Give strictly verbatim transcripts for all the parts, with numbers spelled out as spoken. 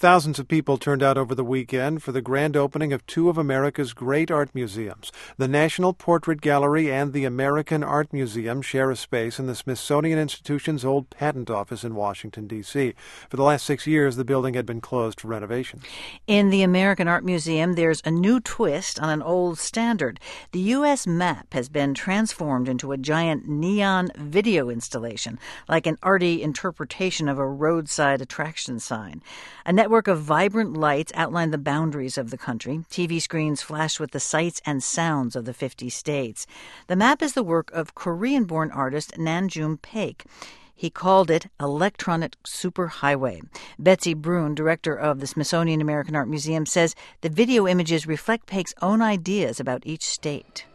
Thousands of people turned out over the weekend for the grand opening of two of America's great art museums. The National Portrait Gallery and the American Art Museum share a space in the Smithsonian Institution's old patent office in Washington, D C For the last six years, the building had been closed for renovation. In the American Art Museum, there's a new twist on an old standard. The U S map has been transformed into a giant neon video installation, like an arty interpretation of a roadside attraction sign. A network of vibrant lights outline the boundaries of the country. T V screens flash with the sights and sounds of the fifty states. The map is the work of Korean-born artist Nanjum Paik. He called it Electronic Superhighway. Betsy Brune, director of the Smithsonian American Art Museum, says the video images reflect Paik's own ideas about each state.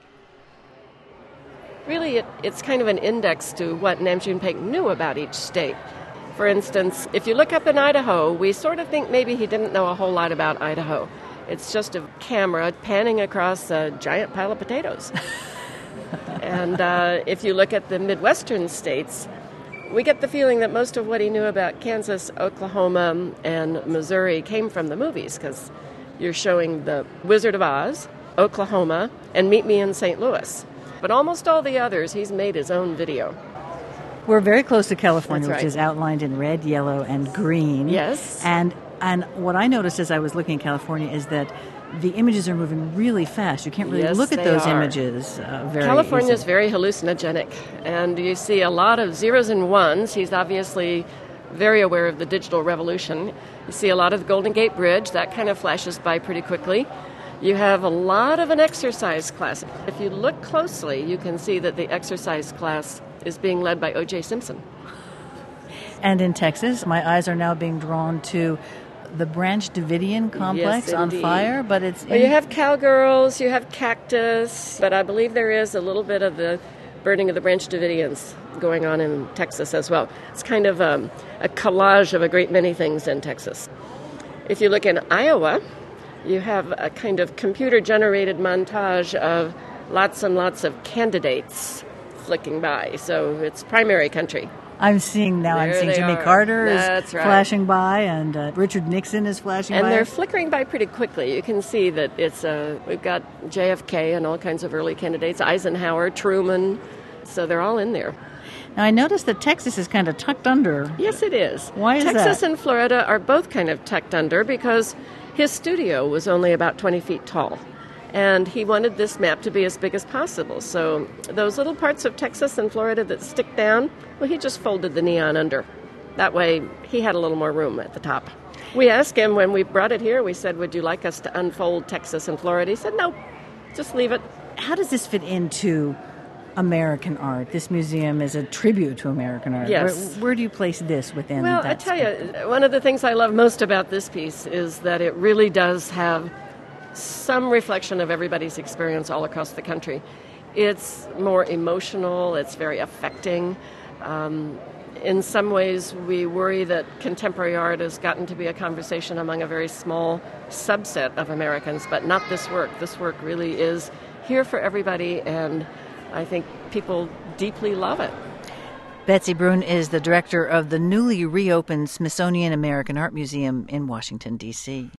Really, it, it's kind of an index to what Nanjum Paik knew about each state. For instance, if you look up in Idaho, we sort of think maybe he didn't know a whole lot about Idaho. It's just a camera panning across a giant pile of potatoes. And uh, if you look at the Midwestern states, we get the feeling that most of what he knew about Kansas, Oklahoma, and Missouri came from the movies, because you're showing The Wizard of Oz, Oklahoma, and Meet Me in Saint Louis. But almost all the others, he's made his own video. We're very close to California, That's right. Which is outlined in red, yellow, and green. Yes. And and what I noticed as I was looking at California is that the images are moving really fast. You can't really yes, look at they those are. images uh, very California is easily. very hallucinogenic, and you see a lot of zeros and ones. He's obviously very aware of the digital revolution. You see a lot of the Golden Gate Bridge. That kind of flashes by pretty quickly. You have a lot of an exercise class. If you look closely, you can see that the exercise class is being led by O J Simpson. And in Texas, my eyes are now being drawn to the Branch Davidian complex Yes, on indeed. fire, but it's... In- Well, you have cowgirls, you have cactus, but I believe there is a little bit of the burning of the Branch Davidians going on in Texas as well. It's kind of um, a collage of a great many things in Texas. If you look in Iowa, you have a kind of computer-generated montage of lots and lots of candidates flicking by. So it's primary country. I'm seeing now, There I'm seeing they Jimmy are. Carter is That's right. flashing by, and uh, Richard Nixon is flashing And by. they're flickering by pretty quickly. You can see that it's uh, we've got J F K and all kinds of early candidates, Eisenhower, Truman, so they're all in there. Now, I noticed that Texas is kind of tucked under. Yes, it is. Why is Texas that? and Florida are both kind of tucked under because his studio was only about twenty feet tall. And he wanted this map to be as big as possible. So those little parts of Texas and Florida that stick down, well, he just folded the neon under. That way, he had a little more room at the top. We asked him when we brought it here, we said, would you like us to unfold Texas and Florida? He said, no, just leave it. How does this fit into American art? This museum is a tribute to American art. Yes. Where, where do you place this within Well, that I tell spectrum? you, one of the things I love most about this piece is that it really does have some reflection of everybody's experience all across the country. It's more emotional, it's very affecting. Um, in some ways, we worry that contemporary art has gotten to be a conversation among a very small subset of Americans, but not this work. This work really is here for everybody, and I think people deeply love it. Betsy Brune is the director of the newly reopened Smithsonian American Art Museum in Washington, D C